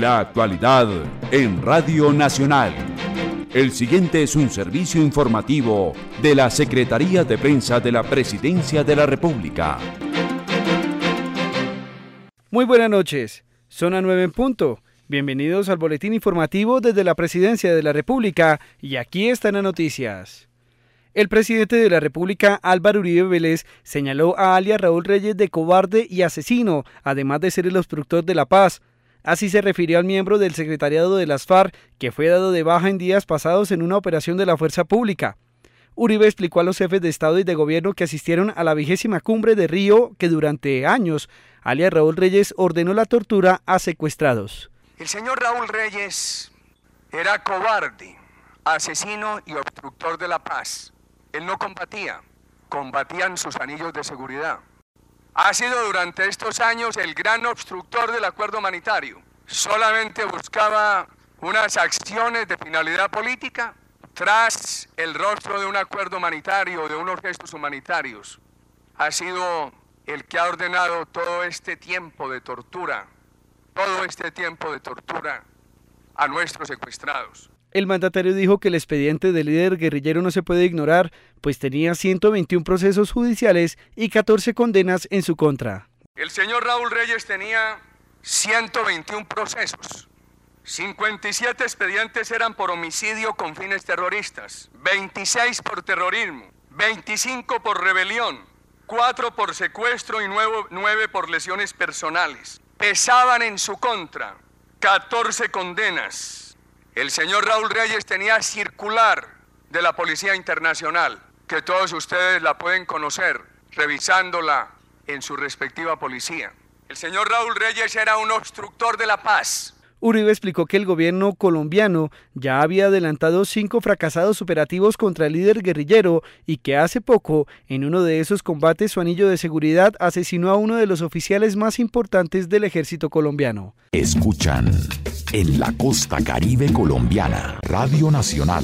La actualidad en Radio Nacional. El siguiente es un servicio informativo de la Secretaría de Prensa de la Presidencia de la República. Muy buenas noches, son las 9 en punto. Bienvenidos al boletín informativo desde la Presidencia de la República y aquí están las noticias. El presidente de la República, Álvaro Uribe Vélez, señaló a alias Raúl Reyes de cobarde y asesino, además de ser el obstructor de la paz. Así se refirió al miembro del secretariado de las FARC, que fue dado de baja en días pasados en una operación de la fuerza pública. Uribe explicó a los jefes de Estado y de Gobierno que asistieron a la 20ª cumbre de Río que durante años, alias Raúl Reyes ordenó la tortura a secuestrados. El señor Raúl Reyes era cobarde, asesino y obstructor de la paz. Él no combatían sus anillos de seguridad. Ha sido durante estos años el gran obstructor del acuerdo humanitario. Solamente buscaba unas acciones de finalidad política tras el rostro de un acuerdo humanitario, de unos gestos humanitarios. Ha sido el que ha ordenado todo este tiempo de tortura a nuestros secuestrados. El mandatario dijo que el expediente del líder guerrillero no se puede ignorar, pues tenía 121 procesos judiciales y 14 condenas en su contra. El señor Raúl Reyes tenía 121 procesos. 57 expedientes eran por homicidio con fines terroristas, 26 por terrorismo, 25 por rebelión, 4 por secuestro y 9 por lesiones personales. Pesaban en su contra 14 condenas. El señor Raúl Reyes tenía circular de la Policía Internacional, que todos ustedes la pueden conocer revisándola en su respectiva policía. El señor Raúl Reyes era un obstructor de la paz. Uribe explicó que el gobierno colombiano ya había adelantado 5 fracasados operativos contra el líder guerrillero y que hace poco, en uno de esos combates, su anillo de seguridad asesinó a uno de los oficiales más importantes del ejército colombiano. Escuchan en la costa caribe colombiana, Radio Nacional.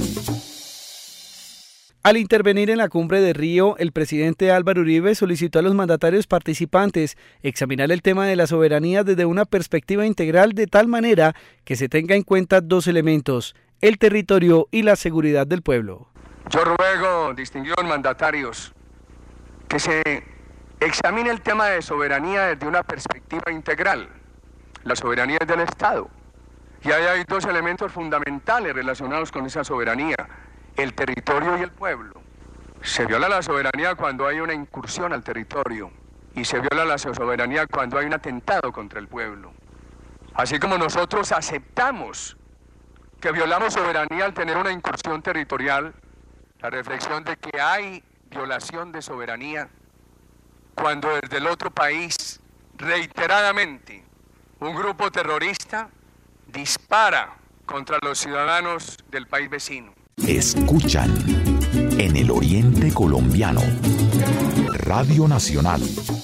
Al intervenir en la cumbre de Río, el presidente Álvaro Uribe solicitó a los mandatarios participantes examinar el tema de la soberanía desde una perspectiva integral de tal manera que se tenga en cuenta 2 elementos, el territorio y la seguridad del pueblo. Yo ruego, distinguidos mandatarios, que se examine el tema de soberanía desde una perspectiva integral. La soberanía es del Estado. Y ahí hay 2 elementos fundamentales relacionados con esa soberanía: el territorio y el pueblo. Se viola la soberanía cuando hay una incursión al territorio y se viola la soberanía cuando hay un atentado contra el pueblo. Así como nosotros aceptamos que violamos soberanía al tener una incursión territorial, la reflexión de que hay violación de soberanía cuando desde el otro país reiteradamente un grupo terrorista dispara contra los ciudadanos del país vecino. Escuchan en el oriente colombiano, Radio Nacional.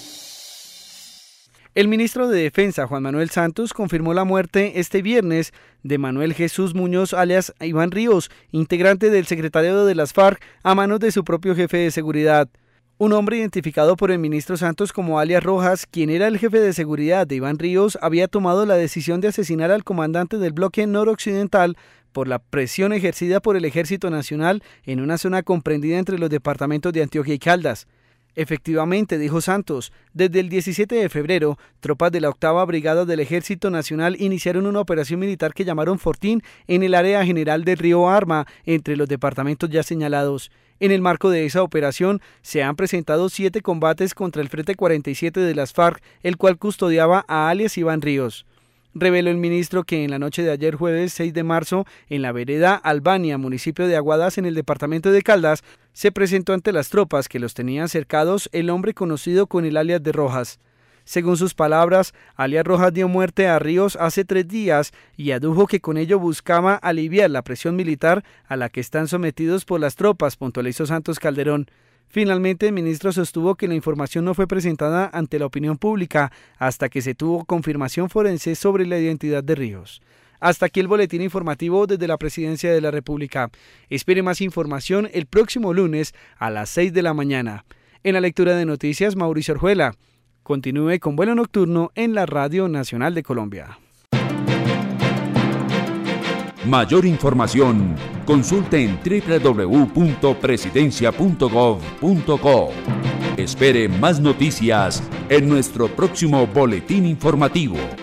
El ministro de Defensa, Juan Manuel Santos, confirmó la muerte este viernes de Manuel Jesús Muñoz, alias Iván Ríos, integrante del secretariado de las FARC, a manos de su propio jefe de seguridad. Un hombre identificado por el ministro Santos como alias Rojas, quien era el jefe de seguridad de Iván Ríos, había tomado la decisión de asesinar al comandante del bloque noroccidental por la presión ejercida por el Ejército Nacional en una zona comprendida entre los departamentos de Antioquia y Caldas. Efectivamente, dijo Santos, desde el 17 de febrero, tropas de la 8ª Brigada del Ejército Nacional iniciaron una operación militar que llamaron Fortín en el área general del río Arma, entre los departamentos ya señalados. En el marco de esa operación, se han presentado 7 combates contra el Frente 47 de las FARC, el cual custodiaba a alias Iván Ríos. Reveló el ministro que en la noche de ayer jueves 6 de marzo, en la vereda Albania, municipio de Aguadas, en el departamento de Caldas, se presentó ante las tropas que los tenían cercados el hombre conocido con el alias de Rojas. Según sus palabras, alias Rojas dio muerte a Ríos hace 3 días y adujo que con ello buscaba aliviar la presión militar a la que están sometidos por las tropas, puntualizó Santos Calderón. Finalmente, el ministro sostuvo que la información no fue presentada ante la opinión pública hasta que se tuvo confirmación forense sobre la identidad de Ríos. Hasta aquí el boletín informativo desde la Presidencia de la República. Espere más información el próximo lunes a las 6 de la mañana. En la lectura de noticias, Mauricio Orjuela. Continúe con vuelo nocturno en la Radio Nacional de Colombia. Mayor información, consulte en www.presidencia.gov.co. Espere más noticias en nuestro próximo boletín informativo.